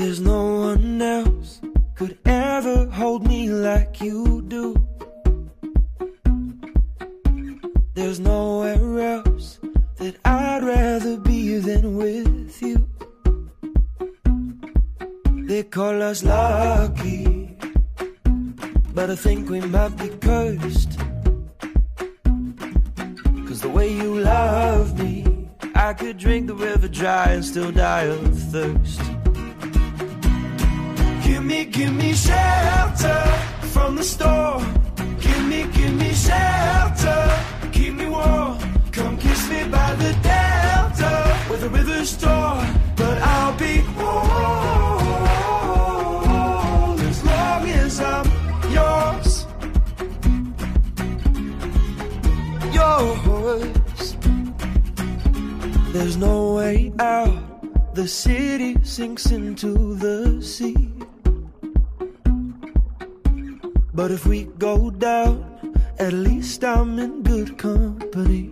There's no one else could ever hold me like you do. There's nowhere else that I'd rather be than with you. They call us lucky, but I think we might be cursed. 'Cause the way you love me, I could drink the river dry and still die of thirst. Give me shelter from the storm. Give me shelter. Keep me warm. Come kiss me by the delta where the river's torn, but I'll be whole as long as I'm yours. Yours. There's no way out. The city sinks into the sea. But if we go down, at least I'm in good company.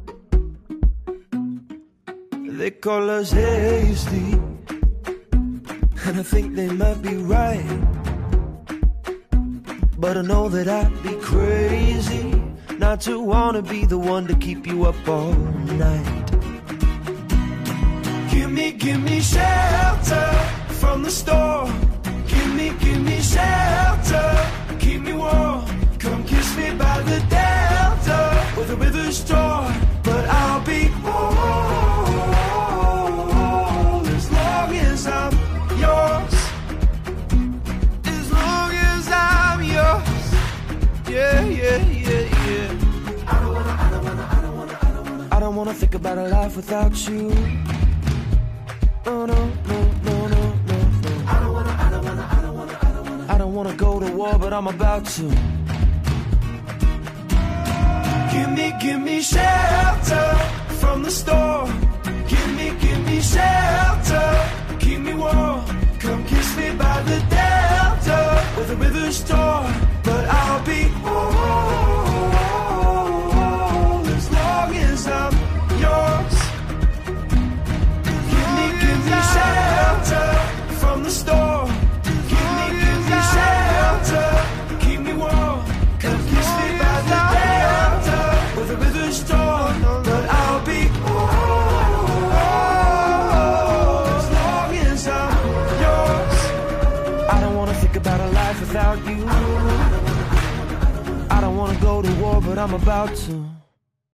They call us hasty, and I think they might be right. But I know that I'd be crazy not to wanna be the one to keep you up all night. Give me shelter from the storm. Give me shelter. Keep me warm. Come kiss me by the delta where the river's torn, but I'll be whole as long as I'm yours. As long as I'm yours. Yeah, yeah, yeah, yeah. I don't wanna think about a life without you. No, no, no, no, no, no, no. I don't wanna go to war, but I'm about to. Give me shelter from the storm. Give me shelter. Keep me warm. Come kiss me by the delta where the river's torn, but I'll be whole as long as I'm yours. Give me shelter from the storm. Give me shelter. Keep me warm. Come kiss me by the delta where the river's torn, but I'll be whole as long as I'm yours. I don't wanna think about a life without you. I don't wanna go to war, but I'm about to.